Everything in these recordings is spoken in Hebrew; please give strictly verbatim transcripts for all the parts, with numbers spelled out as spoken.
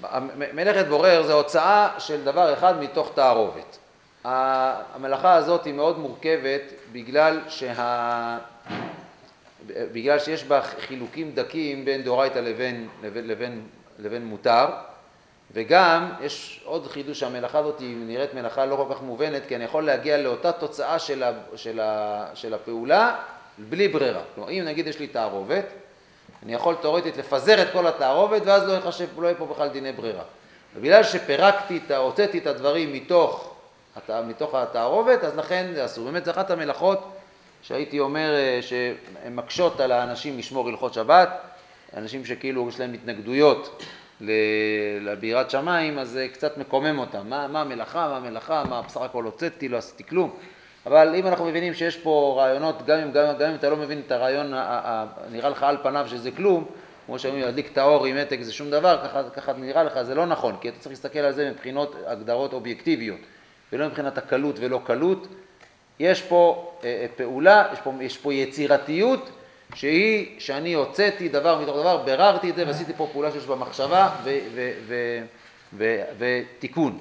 מלאכת בורר זה הוצאה של דבר אחד מתוך תערובת. המלאכה הזאת היא מאוד מורכבת בגלל, שה... בגלל שיש בה חילוקים דקים בין דאורייתא לבין, לבין, לבין, לבין מותר, וגם יש עוד חידוש שהמלאכה הזאת היא נראית מלאכה לא כל כך מובנת, כי אני יכול להגיע לאותה תוצאה של, ה... של, ה... של הפעולה בלי ברירה. כלומר, אם נגיד יש לי תערובת, אני יכול תיאורטית לפזר את כל התערובת, ואז לא יחשב, לא יהיה פה בכלל דיני ברירה. ובגלל שפירקתי, הוצאתי את הדברים מתוך, מתוך התערובת, אז לכן זה אסור. באמת, זה אחת המלאכות שהייתי אומר שהן מקשות על האנשים לשמור הלכות שבת, אנשים שכאילו יש להם התנגדויות לבירת שמיים, אז זה קצת מקומם אותם. מה, מה המלאכה, מה המלאכה, מה בסך הכל הוצאתי, לא עשיתי כלום. אבל אם אנחנו מבינים שיש פה רעיונות, גם אם, גם, גם אם אתה לא מבין את הרעיון, נראה לך על פניו שזה כלום, כמו שאומרים, להדליק את האור עם מתק זה שום דבר, ככה, ככה נראה לך, זה לא נכון, כי אתה צריך להסתכל על זה מבחינות הגדרות אובייקטיביות, ולא מבחינת הקלות ולא קלות. יש פה אה, פעולה, יש פה, יש פה יצירתיות, שהיא, שאני הוצאתי דבר מתוך דבר, בררתי את זה ועשיתי פה פעולה שיש בה מחשבה ו, ו, ו, ו, ותיקון.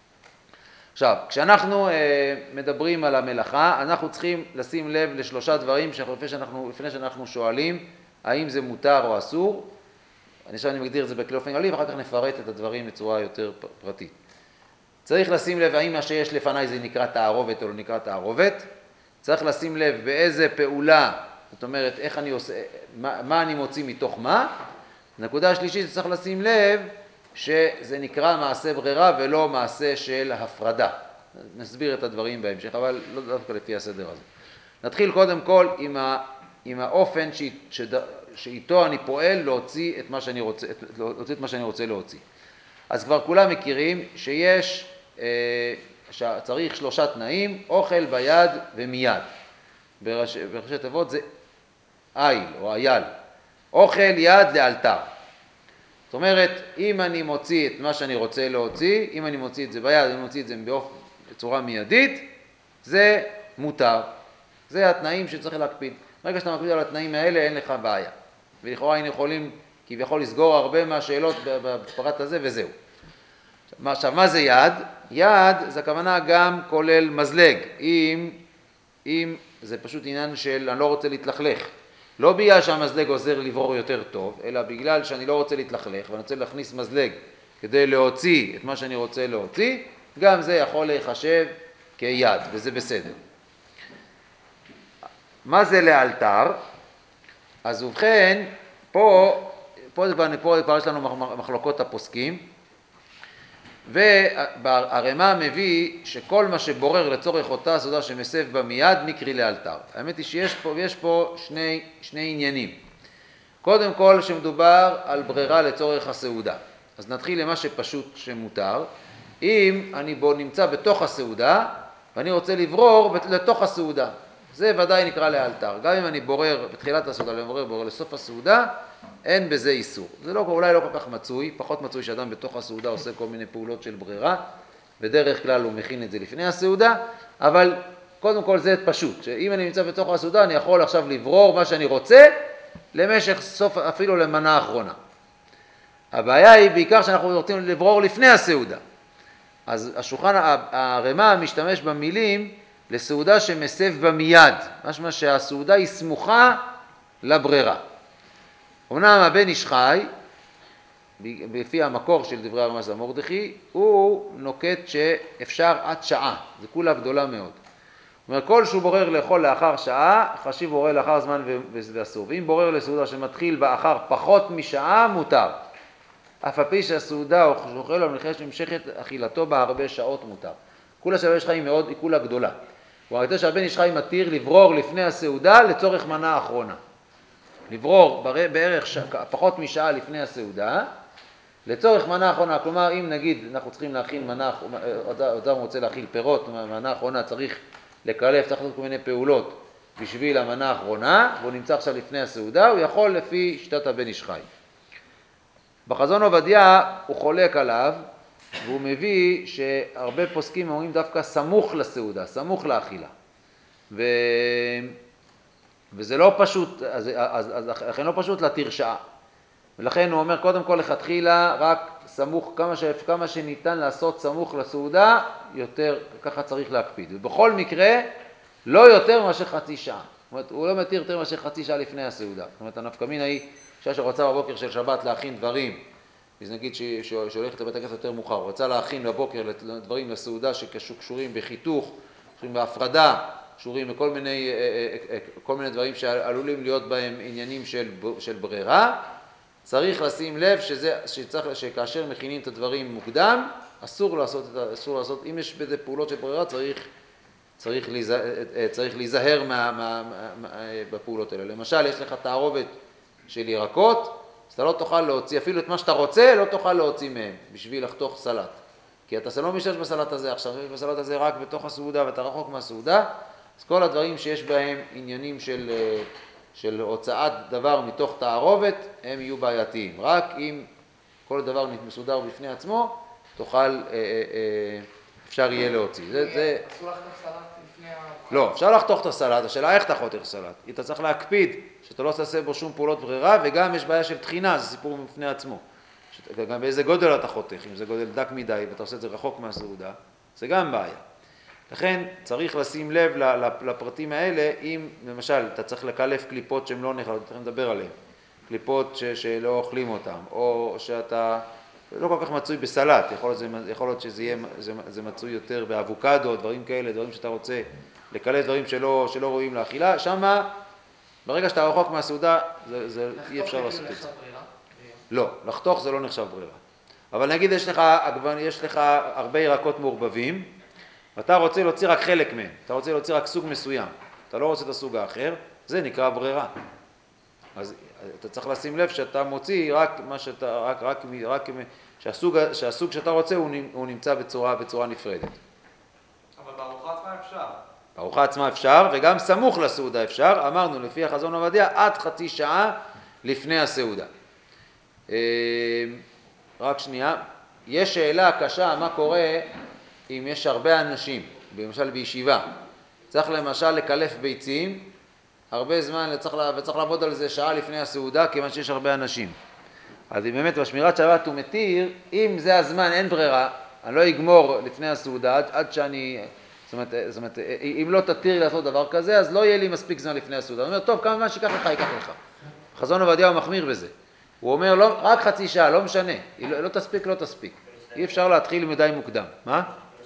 עכשיו, כשאנחנו אה, מדברים על המלאכה, אנחנו צריכים לשים לב לשלושה דברים לפני שאנחנו, לפני שאנחנו שואלים האם זה מותר או אסור. אני חושב שאני מגדיר את זה בכלי אופן כללי, ואחר כך נפרט את הדברים בצורה יותר פרטית. צריך לשים לב האם מה שיש לפניי זה נקרא תערובת או לא נקרא תערובת. צריך לשים לב באיזה פעולה, זאת אומרת, איך אני עושה, מה, מה אני מוציא מתוך מה. נקודה השלישית, צריך לשים לב שזה נקרא מעשה ברירה ולא מעשה של הפרדה. נסביר את הדברים בהמשך, אבל לא דווקא לפי הסדר הזה. נתחיל קודם כל עם, ה, עם האופן ש, ש, שאיתו אני פועל להוציא את מה שאני רוצה, להוציא את מה שאני רוצה להוציא. אז כבר כולם מכירים שיש, אה, שצריך שלושה תנאים, אוכל ביד ומיד. בראש, בראשי תיבות זה איל או אייל. אוכל יד לאלתר. זאת אומרת, אם אני מוציא את מה שאני רוצה להוציא, אם אני מוציא את זה ביד, אני מוציא את זה באופן, בצורה מיידית, זה מותר. זה התנאים שצריך להקפיד. ברגע שאתה מקפיד על התנאים האלה, אין לך בעיה. ולכאורה היינו יכולים כביכול לסגור הרבה מהשאלות בפרט הזה וזהו. עכשיו, מה זה יד? יד זה הכוונה גם כולל מזלג. אם, אם זה פשוט עניין של אני לא רוצה להתלכלך. לא בגלל שהמזלג עוזר לברור יותר טוב, אלא בגלל שאני לא רוצה להתלכלך ואני רוצה להכניס מזלג כדי להוציא את מה שאני רוצה להוציא, גם זה יכול להיחשב כיד, וזה בסדר. מה זה לאלתר? אז ובכן, פה, פה, פה, פה יש לנו מחלוקות הפוסקים, והרמ"א מביא שכל מה שבורר לצורך אותה סעודה שמסב בה מיד מקרי לאלתר. האמת היא שיש פה, יש פה שני, שני עניינים. קודם כל שמדובר על ברירה לצורך הסעודה. אז נתחיל למה שפשוט שמותר. אם אני בו נמצא בתוך הסעודה ואני רוצה לברור לתוך הסעודה, זה ודאי נקרא לאלתר. גם אם אני בורר בתחילת הסעודה ובורר בורר לסוף הסעודה, אין בזה איסור. זה לא, אולי לא כל כך מצוי, פחות מצוי שאדם בתוך הסעודה עושה כל מיני פעולות של ברירה, בדרך כלל הוא מכין את זה לפני הסעודה, אבל קודם כל זה פשוט, שאם אני נמצא בתוך הסעודה אני יכול עכשיו לברור מה שאני רוצה למשך סוף, אפילו למנה האחרונה. הבעיה היא בעיקר שאנחנו רוצים לברור לפני הסעודה. אז השולחן, הרמ"א משתמש במילים לסעודה שמסב בה מיד, משמע שהסעודה היא סמוכה לברירה. אמנם הבן איש חי, לפי המקור של דברי הרמ"א מרדכי, הוא נוקט שאפשר עד שעה, זה כולה גדולה מאוד. זאת אומרת, כל שהוא בורר לאכול לאחר שעה, חשיב בורר לאחר זמן ואסור. ואם בורר לסעודה שמתחיל באחר פחות משעה, מותר. אף על פי שהסעודה או שאוכל או מלחש נמשכת אכילתו בה הרבה שעות מותר. כולה שהבן איש חי מאוד, היא כולה גדולה. הוא ראיתי שהבן איש חי מתיר לברור לפני הסעודה לצורך מנה האחרונה. לברור בערך ש... פחות משעה לפני הסעודה, לצורך מנה האחרונה. כלומר, אם נגיד אנחנו צריכים להכין מנה, אדם רוצה להכיל פירות, מנה האחרונה צריך לקלף, צריך לעשות כל מיני פעולות בשביל המנה האחרונה, והוא נמצא עכשיו לפני הסעודה, הוא יכול לפי שיטת הבן איש חי. בחזון עובדיה הוא חולק עליו, והוא מביא שהרבה פוסקים אומרים דווקא סמוך לסעודה, סמוך לאכילה. ו... וזה לא פשוט, אז, אז, אז לכן לא פשוט להתיר שעה. ולכן הוא אומר, קודם כל לכתחילה, רק סמוך, כמה, ש... כמה שניתן לעשות סמוך לסעודה, יותר, ככה צריך להקפיד. ובכל מקרה, לא יותר מאשר חצי שעה. זאת אומרת, הוא לא מתיר יותר מאשר חצי שעה לפני הסעודה. זאת אומרת, הנפקא מינה היא, אישה שרוצה בבוקר של שבת להכין דברים, אז נגיד שהולכת לבית הכנסת יותר מאוחר, רוצה להכין בבוקר דברים לסעודה שקשורים בחיתוך, קשורים בהפרדה, קשורים בכל מיני, כל מיני דברים שעלולים להיות בהם עניינים של, של ברירה, צריך לשים לב שזה, שצריך, שכאשר מכינים את הדברים מוקדם, אסור לעשות, אסור לעשות, אם יש בזה פעולות של ברירה, צריך, צריך, להיזהר, צריך להיזהר מה, מה, מה, בפעולות האלה. למשל, יש לך תערובת של ירקות, אז אתה לא תוכל להוציא, אפילו את מה שאתה רוצה, לא תוכל להוציא מהם, בשביל לחתוך סלט. כי אתה לא משתמש בסלט הזה עכשיו, יש בסלט הזה רק בתוך הסעודה, ואתה רחוק מהסעודה, אז כל הדברים שיש בהם עניינים של, של הוצאת דבר מתוך תערובת, הם יהיו בעייתיים. רק אם כל דבר מסודר בפני עצמו, תוכל, אפשר יהיה להוציא. זה, זה... אסור לחתוך סלט לפני ה... לא, אפשר לחתוך את הסלט, השאלה איך אתה חותך סלט. אתה צריך להקפיד שאתה לא תעשה בו שום פעולות ברירה, וגם יש בעיה של תחינה, זה סיפור בפני עצמו. גם באיזה גודל אתה חותך, אם זה גודל דק מדי ואתה עושה את זה רחוק מהסעודה, זה גם בעיה. לכן צריך לשים לב לפרטים האלה, אם למשל אתה צריך לקלף קליפות שהן לא נאכלות, צריך לדבר עליהן, קליפות ש- שלא אוכלים אותן, או שאתה לא כל כך מצוי בסלט, יכול להיות, יכול להיות שזה יהיה, זה, זה מצוי יותר באבוקדו, דברים כאלה, דברים שאתה רוצה לקלף, דברים שלא, שלא רואים לאכילה, שמה ברגע שאתה רחוק מהסעודה, זה, זה אי אפשר לעשות את זה. לא, לחתוך זה לא נחשב ברירה. אבל נגיד יש לך, יש לך הרבה ירקות מעורבבים, ואתה רוצה להוציא רק חלק מהם, אתה רוצה להוציא רק סוג מסוים, אתה לא רוצה את הסוג האחר, זה נקרא ברירה. אז אתה צריך לשים לב שאתה מוציא רק מה שאתה, רק, רק, רק, שהסוג, שהסוג שאתה רוצה הוא נמצא בצורה, בצורה נפרדת. אבל בארוחה עצמה אפשר. בארוחה עצמה אפשר, וגם סמוך לסעודה אפשר, אמרנו לפי החזון עובדיה, עד חצי שעה לפני הסעודה. רק שנייה, יש שאלה קשה, מה קורה אם יש הרבה אנשים, למשל בישיבה, צריך למשל לקלף ביצים, הרבה זמן וצריך, וצריך לעבוד על זה שעה לפני הסעודה, כיוון שיש הרבה אנשים. אז אם באמת בשמירת שבת הוא מתיר, אם זה הזמן, אין ברירה, אני לא אגמור לפני הסעודה עד, עד שאני, זאת אומרת, זאת אומרת, אם לא תתיר לעשות דבר כזה, אז לא יהיה לי מספיק זמן לפני הסעודה. אני אומר, טוב, כמה זמן שיקח לך, ייקח לך. חזון עובדיה הוא מחמיר בזה. הוא אומר, לא, רק חצי שעה, לא משנה. לא, לא תספיק, לא תספיק. אי אפשר להתחיל מדי מוקדם. מה?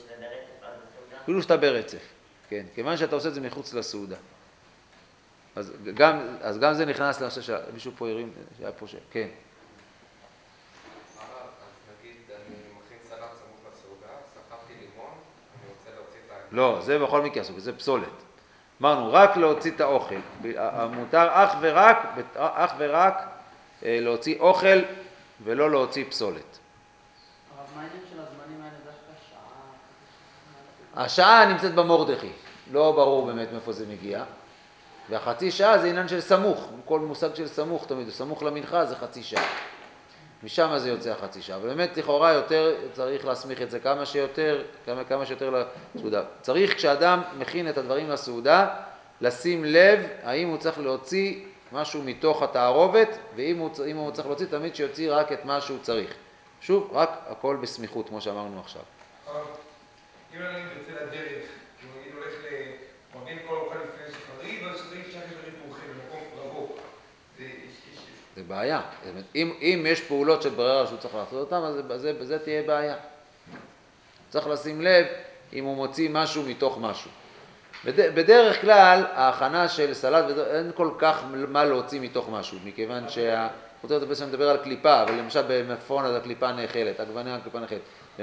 כאילו שאתה ברצף. כן, כיוון שאתה עושה את זה מחוץ לסעודה. אז גם, אז גם זה נכנס לנושא שמישהו פה הרים, שהיה פה ש... כן. הרב, אז נגיד, אני מכין סלט סמוך לסעודה, סחבתי לימון, אני רוצה להוציא את ה... לא, זה בכל מקרה אסור, זה פסולת. אמרנו, רק להוציא את האוכל. מותר אך ורק, אך ורק להוציא אוכל ולא להוציא פסולת. אבל מה העניין של הזמנים האלה דווקא שעה? השעה נמצאת במורדכי, לא ברור באמת מאיפה זה מגיע. והחצי שעה זה עניין של סמוך, כל מושג של סמוך תמיד, סמוך למנחה זה חצי שעה. משם זה יוצא החצי שעה, ובאמת לכאורה יותר צריך להסמיך את זה כמה שיותר, כמה, כמה שיותר לסעודה. צריך כשאדם מכין את הדברים לסעודה, לשים לב האם הוא צריך להוציא משהו מתוך התערובת, ואם הוא, אם הוא צריך להוציא תמיד שיוציא רק את מה שהוא צריך. שוב, רק הכל בסמיכות כמו שאמרנו עכשיו. אם אני יוצא לדרך, אם אני הולך למגן כל אוכל לפני שחריב, אז שזה ישלח את דברים פורחים במקום רבוק. זה בעיה. אם, אם יש פעולות של ברירה שהוא צריך לעשות אותן, אז בזה, בזה תהיה בעיה. צריך לשים לב אם הוא מוציא משהו מתוך משהו. בד, בדרך כלל, ההכנה של סלט, אין כל כך מה להוציא מתוך משהו, מכיוון שה... רוצה לדבר שאני מדבר על קליפה, אבל למשל במפרון אז הקליפה נאכלת, עגבניה הקליפה נאכלת.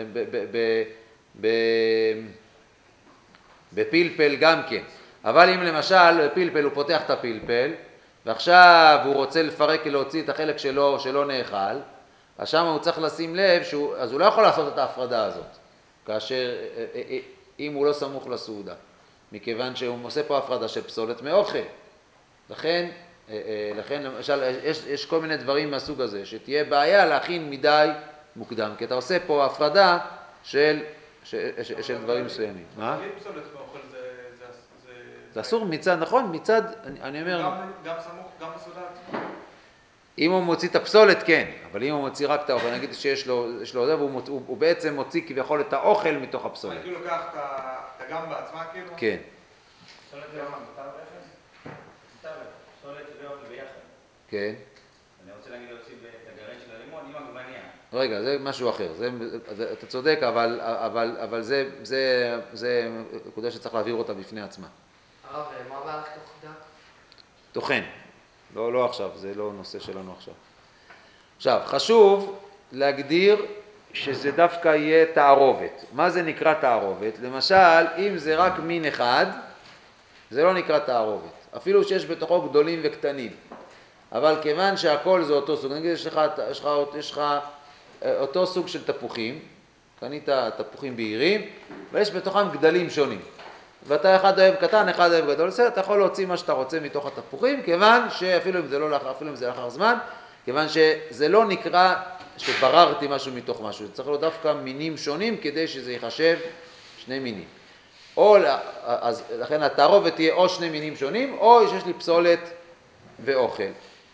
בפלפל גם כן. אבל אם למשל בפלפל הוא פותח את הפלפל, ועכשיו הוא רוצה לפרק להוציא את החלק שלו, שלא נאכל, אז שם הוא צריך לשים לב, שהוא, אז הוא לא יכול לעשות את ההפרדה הזאת, כאשר, אם הוא לא סמוך לסעודה, מכיוון שהוא עושה פה הפרדה של פסולת מאוכל. לכן, לכן למשל, יש, יש כל מיני דברים מהסוג הזה, שתהיה בעיה להכין מדי מוקדם, כי אתה עושה פה הפרדה של, של, של, של דברים מסוימים. מה? פסולת מאוכל זה... זה אסור מצד, נכון? מצד, אני, אני אומר... גם, גם סמוך, גם בסעודה עצמה? אם הוא מוציא את הפסולת, כן, אבל אם הוא מוציא רק את האוכל, נגיד שיש לו, יש לו זה, והוא מוצ... הוא, הוא בעצם מוציא כביכול את האוכל מתוך הפסולת. כאילו לוקח את הגם בעצמה, כאילו? כן. פסולת זה מה? מותר רכב? מותר רכב. פסולת זה אוכל ביחד. כן. אני רוצה להגיד להוסיף את הגרעין של הלימון עם עגבנייה. רגע, זה משהו אחר. זה, זה, אתה צודק, אבל, אבל, אבל זה, זה, זה נקודה שצריך להעביר אותה בפני עצמה. הרב, מה הבעיה לכתוב דק? טוחן. לא, לא עכשיו, זה לא נושא שלנו עכשיו. עכשיו, חשוב להגדיר שזה דווקא יהיה תערובת. מה זה נקרא תערובת? למשל, אם זה רק מין אחד, זה לא נקרא תערובת. אפילו שיש בתוכו גדולים וקטנים. אבל כיוון שהכל זה אותו סוג, נגיד יש לך, יש לך, יש לך אותו סוג של תפוחים, קנית תפוחים בהירים, ויש בתוכם גדלים שונים. ואתה אחד אוהב קטן, אחד אוהב גדול, אתה יכול להוציא מה שאתה רוצה מתוך התפוחים, כיוון שאפילו אם זה לא לאחר, אפילו אם זה לאחר זמן, כיוון שזה לא נקרא שבררתי משהו מתוך משהו, זה צריך להיות דווקא מינים שונים כדי שזה ייחשב שני מינים. או, אז לכן התערובת תהיה או שני מינים שונים, או שיש לי פסולת ואוכל.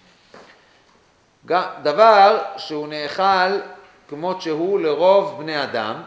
דבר שהוא נאכל כמות שהוא לרוב בני אדם,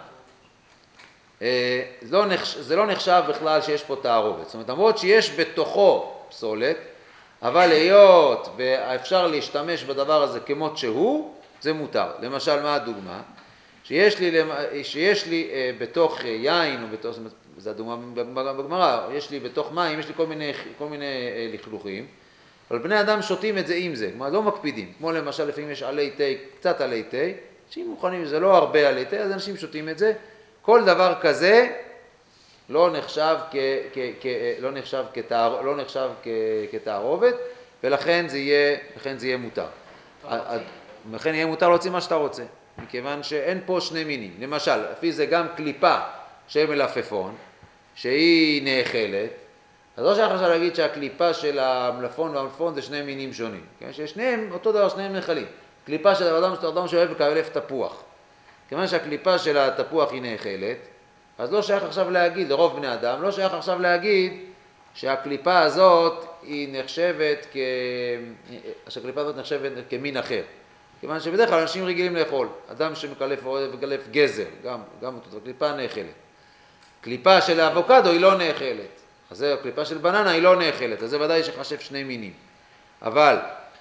זה לא נחשב בכלל שיש פה תערובת. זאת אומרת, למרות שיש בתוכו פסולת, אבל היות ואפשר להשתמש בדבר הזה כמות שהוא, זה מותר. למשל, מה הדוגמה? שיש לי, שיש לי בתוך יין, או בתוך, זה הדוגמה בגמרא, יש לי בתוך מים, יש לי כל מיני, כל מיני לכלוכים, אבל בני אדם שותים את זה עם זה, כלומר לא מקפידים. כמו למשל, לפעמים יש עלי תה, קצת עלי תה, אנשים מוכנים, זה לא הרבה עלי תה, אז אנשים שותים את זה. כל דבר כזה לא נחשב כ, כ, כ, לא נחשב כתער, לא נחשב כ, כתערובת, ולכן זה יהיה, לכן זה יהיה מותר. לכן יהיה מותר להוציא מה שאתה רוצה, מכיוון שאין פה שני מינים. למשל, לפי זה גם קליפה של מלפפון, שהיא נאכלת, אז לא שייך עכשיו להגיד שהקליפה של המלפון והמלפון זה שני מינים שונים. כיוון ששניהם, אותו דבר, שניהם נאכלים. קליפה של אדם, אדם שאוהב לקלף תפוח. כיוון שהקליפה של התפוח היא נאכלת, אז לא שייך עכשיו להגיד, לרוב בני אדם, לא שייך עכשיו להגיד שהקליפה הזאת היא נחשבת כ... שהקליפה הזאת נחשבת כמין אחר. כיוון שבדרך כלל אנשים רגילים לאכול. אדם שמקלף וגלף גזר, גם, גם אותו, הקליפה נאכלת. קליפה של האבוקדו היא לא נאכלת. אז זה הקליפה של בננה היא לא נאכלת, אז זה ודאי שחשב שני מינים. אבל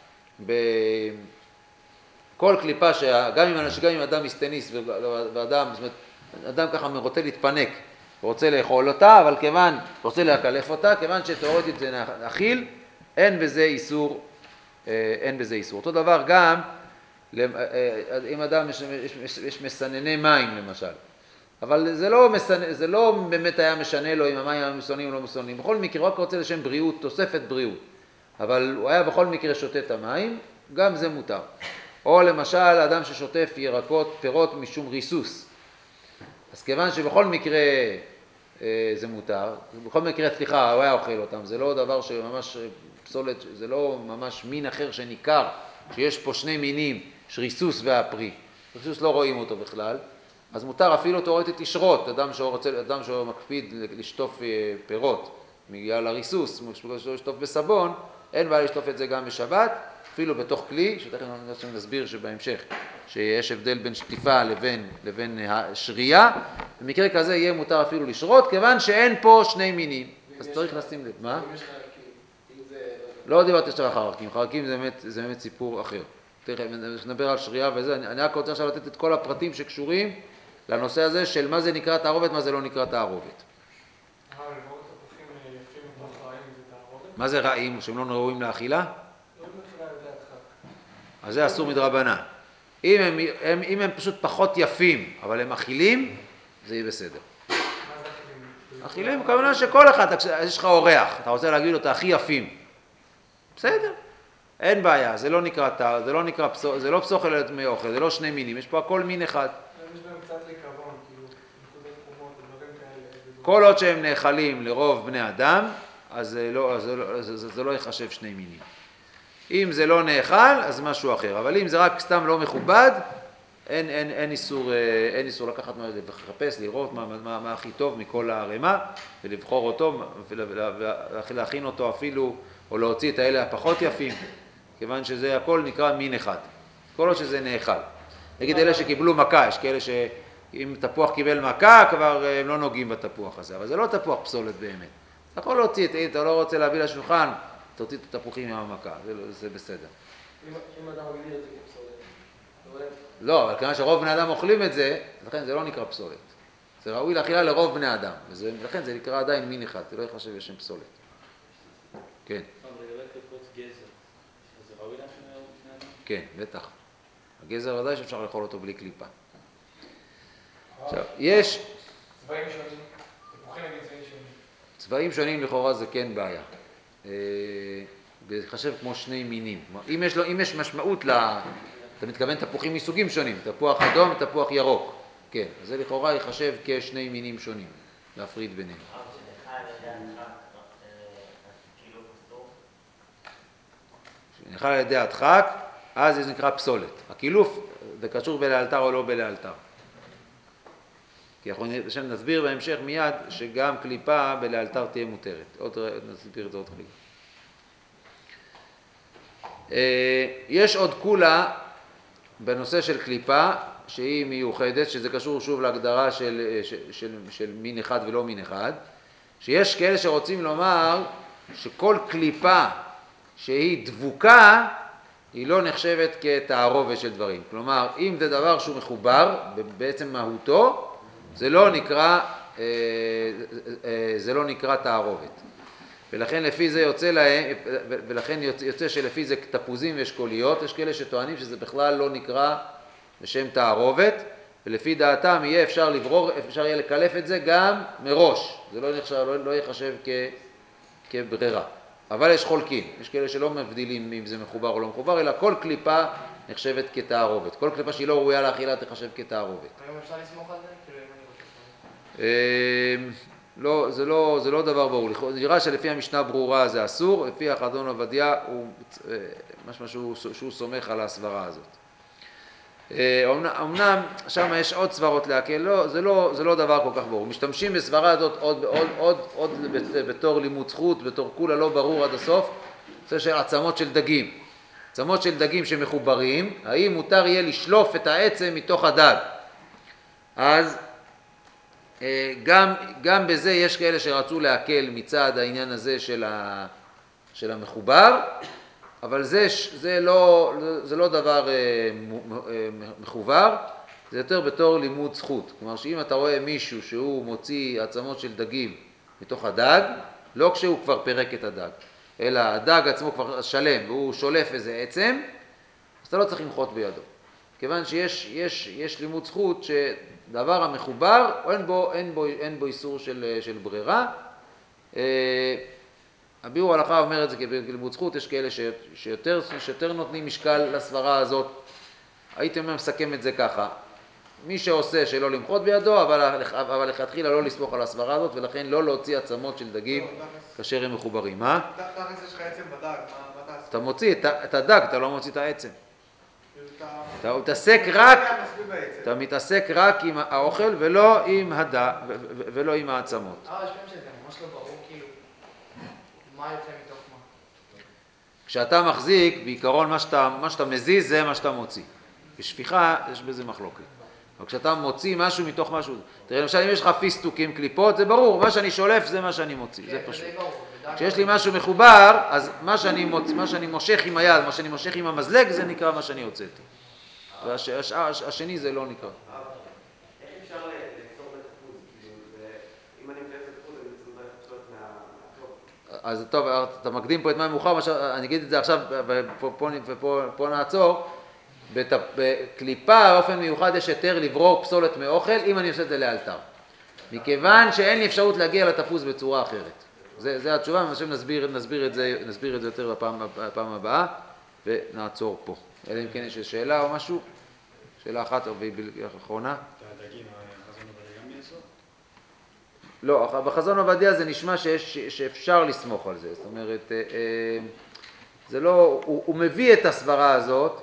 בכל קליפה, שגם אם אנשים, גם אם אדם מסטניס ואדם, זאת אומרת, אדם ככה רוצה להתפנק, רוצה לאכול אותה, אבל כיוון, רוצה להקלף אותה, כיוון שתיאורטית זה אכיל, אין בזה איסור, אין בזה איסור. אותו דבר גם, אם אדם, יש, יש, יש מסנני מים למשל, אבל זה לא, מסנ... זה לא באמת היה משנה לו אם המים היו מסוננים או לא מסוננים. בכל מקרה, הוא רק רוצה לשם בריאות, תוספת בריאות. אבל הוא היה בכל מקרה שותה את המים, גם זה מותר. או למשל, אדם ששוטף ירקות, פירות משום ריסוס. אז כיוון שבכל מקרה אה, זה מותר, בכל מקרה, סליחה, הוא היה אוכל אותם. זה לא דבר שממש פסולת, זה לא ממש מין אחר שניכר, שיש פה שני מינים, ריסוס והפרי. ריסוס לא רואים אותו בכלל. אז מותר אפילו תיאורטית לשרות, אדם שרוצה, אדם שמקפיד לשטוף פירות, מגיע לריסוס, לשטוף בסבון, אין בעיה לשטוף את זה גם בשבת, אפילו בתוך כלי, שתכף אני נסביר שבהמשך, שיש הבדל בין שטיפה לבין, לבין השרייה, במקרה כזה יהיה מותר אפילו לשרות, כיוון שאין פה שני מינים, אז צריך לשים לב. מה? לא דיברתי עכשיו על חרקים, חרקים זה באמת, זה באמת סיפור אחר. תכף נדבר על שרייה וזה, אני, אני רק רוצה עכשיו לתת את כל הפרטים שקשורים לנושא הזה של מה זה נקרא תערובת, מה זה לא נקרא תערובת. מה זה רעים, שהם לא ראויים לאכילה? אז זה אסור מדרבנן. אם הם, הם, אם הם פשוט פחות יפים, אבל הם אכילים, זה יהיה בסדר. אכילים, כמובן שכל אחד, יש לך אורח, אתה רוצה להגיד לו, אתה הכי יפים. בסדר. אין בעיה, זה לא נקרא תא, זה לא נקרא פסול, זה לא פסול מאוכל, זה לא שני מינים, יש פה הכל מין אחד. יש בהם קצת לקרבון, כאילו, נקודות חומות, דברים כאלה. כל עוד שהם נאכלים לרוב בני אדם, אז זה לא, אז זה, לא, זה, זה, זה לא יחשב שני מינים. אם זה לא נאכל, אז משהו אחר, אבל אם זה רק סתם לא מכובד, אין, אין, אין איסור, אין איסור לקחת מה זה, לחפש, לראות מה, מה, מה הכי טוב מכל הערימה, ולבחור אותו, ולהכין אותו אפילו, או להוציא את האלה הפחות יפים. כיוון שזה הכל נקרא מין אחד, כל עוד שזה נאכל. נגיד אלה שקיבלו מכה, יש כאלה שאם תפוח קיבל מכה כבר הם לא נוגעים בתפוח הזה, אבל זה לא תפוח פסולת באמת. אתה יכול להוציא, אתה לא רוצה להביא לשולחן, תוציא את התפוחים עם המכה, זה, זה בסדר. אם אדם מגדיר את זה כפסולת, לא, אבל כיוון שרוב בני אדם אוכלים את זה, לכן זה לא נקרא פסולת. זה ראוי לאכילה לרוב בני אדם, ולכן זה נקרא עדיין מין אחד, זה לא יחשב בשם פסולת. כן. אבל לגבי קליפות גזר, זה ראוי לאכילה לרוב בני אדם? כן, בטח. הגזר ודאי שאפשר לאכול אותו בלי קליפה. עכשיו, יש... צבעים שונים, תפוחים נגיד צבעים שונים. צבעים שונים לכאורה זה כן בעיה. זה חשב כמו שני מינים. אם יש, לו, אם יש משמעות ל... אתה מתכוון תפוחים מסוגים שונים, תפוח אדום ותפוח ירוק. כן, אז זה לכאורה יחשב כשני מינים שונים, להפריד ביניהם. אבל שנאכל על ידי הדחק, כאילו פסור? שנאכל על ידי הדחק, אז זה נקרא פסולת. הקילוף זה קשור בלאלתר או לא בלאלתר. כי אנחנו נסביר בהמשך מיד שגם קליפה בלאלתר תהיה מותרת. עוד נסביר את זה עוד רגע. יש עוד קולה בנושא של קליפה שהיא מיוחדת, שזה קשור שוב להגדרה של, של, של, של מין אחד ולא מין אחד, שיש כאלה שרוצים לומר שכל קליפה שהיא דבוקה היא לא נחשבת כתערובת של דברים. כלומר, אם זה דבר שהוא מחובר בעצם מהותו, זה לא נקרא, זה לא נקרא תערובת. ולכן לפי זה יוצא להם, ולכן יוצא שלפי זה תפוזים ואשכוליות, יש כאלה שטוענים שזה בכלל לא נקרא בשם תערובת, ולפי דעתם יהיה אפשר לברור, אפשר יהיה לקלף את זה גם מראש. זה לא נחשב, לא, לא יחשב כ, כברירה. אבל יש חולקים, יש כאלה שלא מבדילים אם זה מחובר או לא מחובר, אלא כל קליפה נחשבת כתערובת. כל קליפה שהיא לא ראויה לאכילה תחשב כתערובת. היום אפשר לסמוך על זה? כאילו אם אני רוצה לסמוך. לא, זה לא, זה לא דבר ברור. נראה שלפי המשנה ברורה זה אסור, לפי החזון עובדיה הוא משהו שהוא, שהוא סומך על הסברה הזאת. אמנם שם יש עוד סברות להקל, לא, זה לא, זה לא דבר כל כך ברור. משתמשים בסברה הזאת עוד, עוד, עוד, עוד בתור לימוד זכות, בתור כולה לא ברור עד הסוף, זה של עצמות של דגים. עצמות של דגים שמחוברים, האם מותר יהיה לשלוף את העצם מתוך הדג? אז גם, גם בזה יש כאלה שרצו להקל מצד העניין הזה של, ה, של המחובר, אבל זה, זה, לא, זה לא דבר מחובר, זה יותר בתור לימוד זכות. כלומר שאם אתה רואה מישהו שהוא מוציא עצמות של דגים מתוך הדג, לא כשהוא כבר פרק את הדג, אלא הדג עצמו כבר שלם והוא שולף איזה עצם, אז אתה לא צריך למחות בידו. כיוון שיש יש, יש לימוד זכות שדבר המחובר, אין בו, אין בו, אין בו איסור של, של ברירה. הביאור ההלכה אומר את זה כלימוד זכות, יש כאלה שיותר, שיותר נותנים משקל לסברה הזאת. הייתי מסכם את זה ככה, מי שעושה שלא למחות בידו, אבל, אבל לכתחילה לא לסמוך על הסברה הזאת, ולכן לא להוציא עצמות של דגים כאשר הם מחוברים. מה? תכלס יש לך עצם בדג, מה תעשה? אתה מוציא את הדג, אתה לא מוציא את העצם. אתה מתעסק רק, אתה מתעסק רק עם האוכל ולא עם הדג, ולא עם העצמות. אבל יש פעמים שזה ממש לא ברור, כאילו, מה יוצא מתוך מה? כשאתה מחזיק, בעיקרון מה שאתה, מה שאתה מזיז זה מה שאתה מוציא. בשפיכה יש בזה מחלוקת. אבל כשאתה מוציא משהו מתוך משהו, תראה, למשל אם יש לך פיסטוקים, קליפות, זה ברור, מה שאני שולף זה מה שאני מוציא, זה פשוט. כשיש לי משהו מחובר, אז מה שאני, מוצ... מה שאני מושך עם היד, מה שאני מושך עם המזלג, זה נקרא מה שאני הוצאתי. והשני זה לא נקרא. איך אפשר לאסור בתפוז? אם אני מתאר את התפוז, אני צריך לעשות מהטוב. אז טוב, אתה מקדים פה את מה מאוחר, אני אגיד את זה עכשיו, ופה נעצור. בקליפה, באופן מיוחד, יש יותר לברור פסולת מאוכל, אם אני עושה את זה לאלתר. מכיוון שאין לי אפשרות להגיע לתפוז בצורה אחרת. זה, זה התשובה, ועכשיו נסביר, נסביר את זה, נסביר את זה יותר בפעם, בפעם הבאה, ונעצור פה. אלא אם כן יש שאלה או משהו? שאלה אחת או אחרונה? הדגים, החזון עובדיה גם יעשו? לא, בחזון עובדיה זה נשמע שיש, שאפשר לסמוך על זה. זאת אומרת, זה לא, הוא, הוא מביא את הסברה הזאת,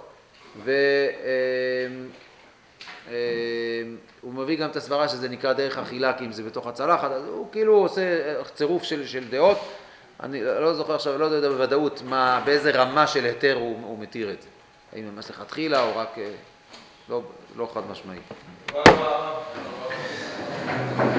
והוא מביא גם את הסברה שזה נקרא דרך אכילה, כי אם זה בתוך הצלחת, אז הוא כאילו עושה צירוף של, של דעות. אני לא זוכר עכשיו, לא יודע בוודאות מה, באיזה רמה של היתר הוא, הוא מתיר את זה. האם ממש לכתחילה או רק, לא, לא חד משמעי. תודה רבה.